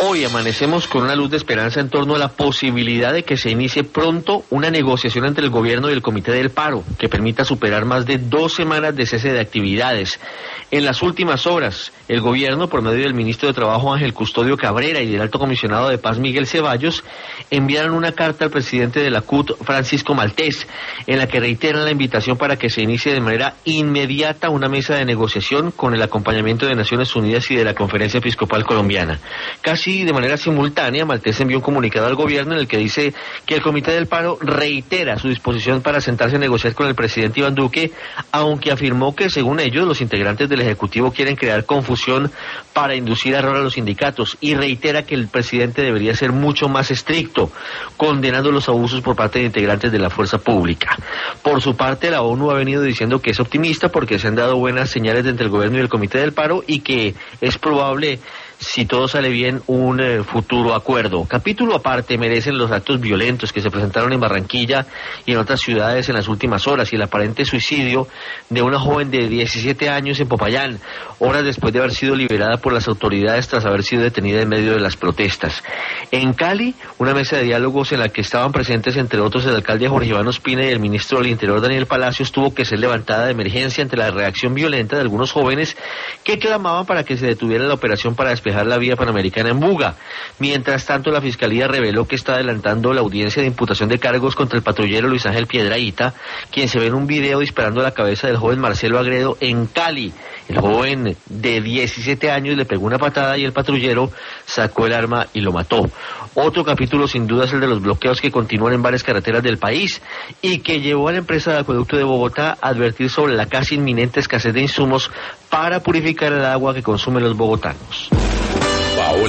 Hoy amanecemos con una luz de esperanza en torno a la posibilidad de que se inicie pronto una negociación entre el gobierno y el Comité del Paro que permita superar más de 2 semanas de cese de actividades. En las últimas horas, el gobierno, por medio del ministro de Trabajo Ángel Custodio Cabrera y del alto comisionado de paz Miguel Ceballos, enviaron una carta al presidente de la CUT, Francisco Maltés, en la que reiteran la invitación para que se inicie de manera inmediata una mesa de negociación con el acompañamiento de Naciones Unidas y de la Conferencia Episcopal Colombiana. Casi de manera simultánea, Maltés envió un comunicado al gobierno en el que dice que el Comité del Paro reitera su disposición para sentarse a negociar con el presidente Iván Duque, aunque afirmó que, según ellos, los integrantes del Ejecutivo quieren crear confusión para inducir error a los sindicatos, y reitera que el presidente debería ser mucho más estricto, condenando los abusos por parte de integrantes de la fuerza pública. Por su parte, la ONU ha venido diciendo que es optimista porque se han dado buenas señales entre el gobierno y el Comité del Paro y que es probable, si todo sale bien, un futuro acuerdo. Capítulo aparte merecen los actos violentos que se presentaron en Barranquilla y en otras ciudades en las últimas horas, y el aparente suicidio de una joven de 17 años en Popayán, horas después de haber sido liberada por las autoridades tras haber sido detenida en medio de las protestas. En Cali, una mesa de diálogos en la que estaban presentes, entre otros, el alcalde Jorge Iván Ospina y el ministro del Interior Daniel Palacios, tuvo que ser levantada de emergencia ante la reacción violenta de algunos jóvenes que clamaban para que se detuviera la operación para despejar la vía panamericana en Buga. Mientras tanto, la Fiscalía reveló que está adelantando la audiencia de imputación de cargos contra el patrullero Luis Ángel Piedrahíta, quien se ve en un video disparando a la cabeza del joven Marcelo Agredo en Cali. El joven de 17 años le pegó una patada y el patrullero sacó el arma y lo mató. Otro capítulo sin duda es el de los bloqueos que continúan en varias carreteras del país y que llevó a la empresa de acueducto de Bogotá a advertir sobre la casi inminente escasez de insumos para purificar el agua que consumen los bogotanos.